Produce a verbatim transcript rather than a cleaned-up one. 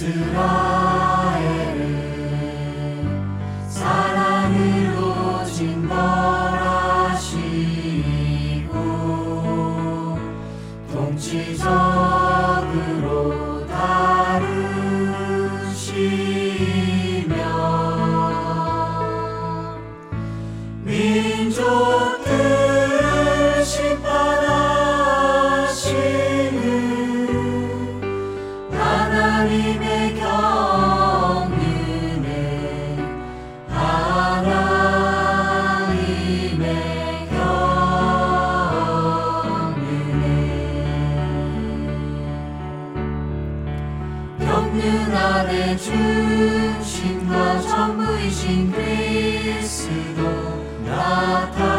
이스라엘을 사랑으로 징벌하시고 통치적으로 다루시며 민족들을 심판하시는 하나님의 경륜에 하나님의 경륜에 경륜 안에 중심과 전부이신 그리스도 나타나시고